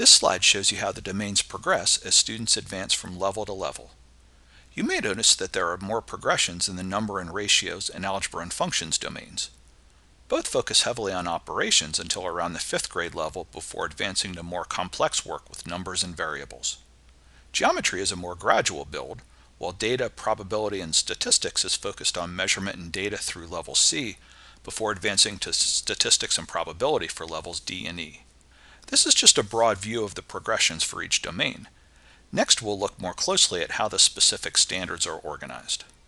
This slide shows you how the domains progress as students advance from level to level. You may notice that there are more progressions in the number and ratios and algebra and functions domains. Both focus heavily on operations until around the 5th grade level before advancing to more complex work with numbers and variables. Geometry is a more gradual build, while data, probability, and statistics is focused on measurement and data through level C before advancing to statistics and probability for levels D and E. This is just a broad view of the progressions for each domain. Next, we'll look more closely at how the specific standards are organized.